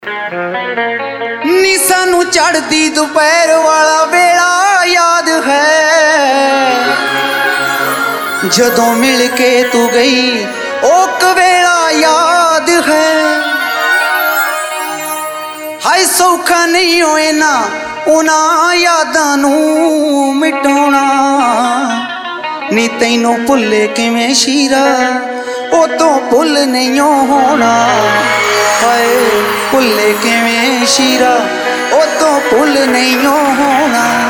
ਨੀ ਸਾਨੂੰ ਚੜ੍ਹਦੀ ਦੁਪਹਿਰ ਵਾਲਾ ਵੇਲਾ ਯਾਦ ਹੈ, ਜਦੋਂ ਮਿਲ ਕੇ ਤੂੰ ਗਈ ਉਹ ਕਵੇਲਾ ਯਾਦ ਹੈ। ਹਾਏ ਸੌਖਾ ਨਹੀਂ ਹੋਏ ਨਾ ਉਹਨਾਂ ਯਾਦਾਂ ਨੂੰ ਮਿਟਾਉਣਾ, ਨੀ ਤੈਨੂੰ ਭੁੱਲੇ ਕਿਵੇਂ ਸ਼ੀਰਾ ਉਹ ਤੋਂ ਭੁੱਲ ਨਹੀਂ ਹੋਣਾ। ਹਾਏ ਭੁੱਲੇ ਕਿਵੇਂ ਸ਼ੀਰਾ ਉਹ ਤੋਂ ਭੁੱਲ ਨਹੀਂ ਹੋਣਾ।